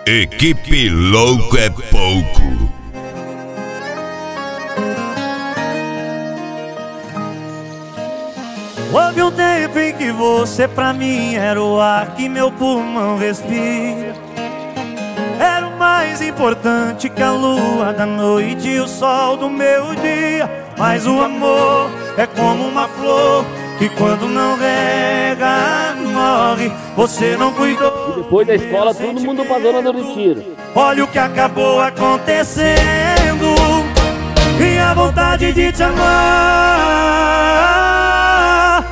Equipe Louco é Pouco. Houve um tempo em que você pra mim era o ar que meu pulmão respira. Era o mais importante que a lua da noite e o sol do meu dia. Mas o amor é como uma flor que quando não rega, morre. Você não cuidou. E depois da escola todo mundo pra zona do Retiro. Olha o que acabou acontecendo. Minha vontade de te amar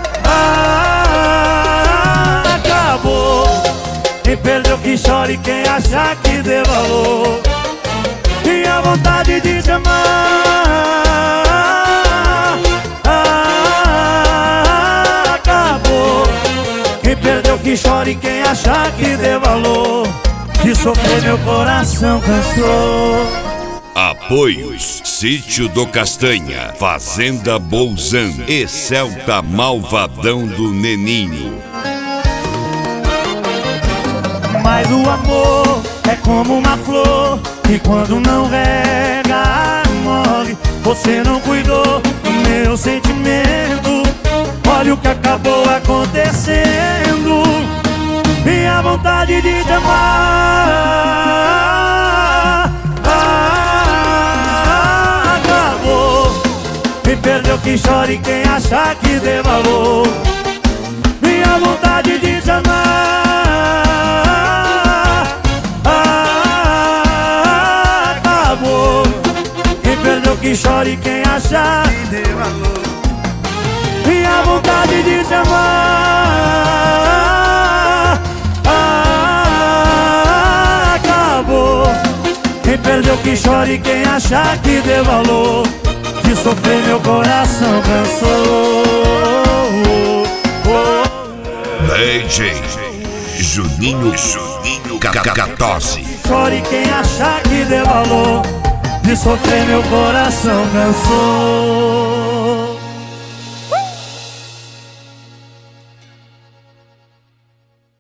acabou. Quem perdeu que chore, quem achar que dê valor. Minha vontade de te amar acabou. Quem perdeu que chore, quem achar que dê valor. De sofrer meu coração cansou. Apoios: Sítio do Castanha, Fazenda Bolzan e Celta Malvadão do Neninho. Mas o amor é como uma flor que quando não rega, morre. Você não cuidou do meu sentimento. Olha o que acabou acontecendo. Minha vontade de te amar acabou. Quem perdeu que chore, quem achar que dê valor. Minha vontade de te amar acabou. Quem perdeu que chore, quem achar que dê valor. Minha vontade de te amar acabou. Quem perdeu que chore, quem achar que dê valor. De sofrer meu coração cansou. DJ Juninho Cacatose. Chore quem achar que dê valor. De sofrer meu coração cansou.